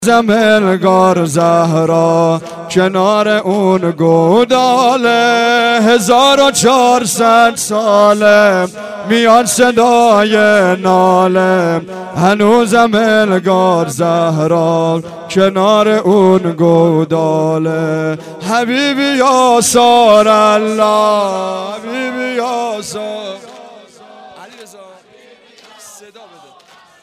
زملگار زهرا کنار اون گوداله 1400 ساله میاد صدای ناله هنوز زملگار زهرا کنار اون گوداله حبیبی یا سار الله حبیبی یا سار صدا بده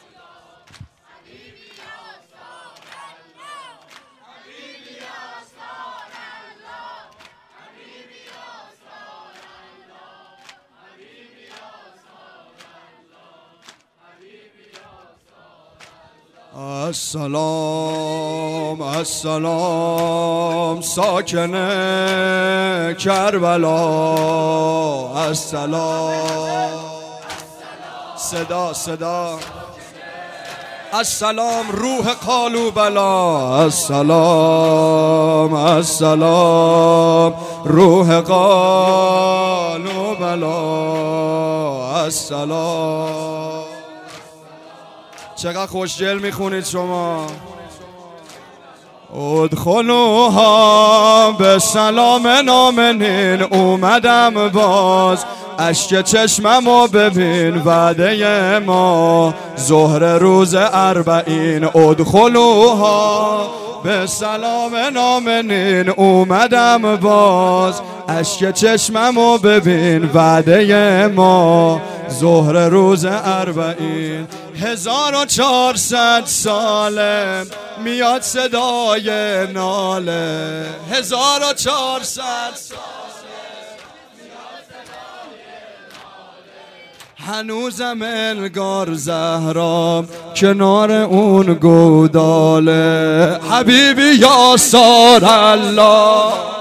السلام السلام ساکن کربلا السلام صدا السلام روح قالوا بلا السلام السلام روح قالوا بلا السلام. چقدر خوشگل میخونید شما. ادخلوها به سلام نامنین اومدم باز اشک چشممو ببین وعده ما ظهر روز اربعین ادخلوها به سلام نامنین اومدم باز اشک چشممو ببین وعده ما ظهر روز اربعین 1400 ساله میاد صدای ناله 1400 هنوزم الگار زهرا کنار اون گوداله حبیبی یا سار الله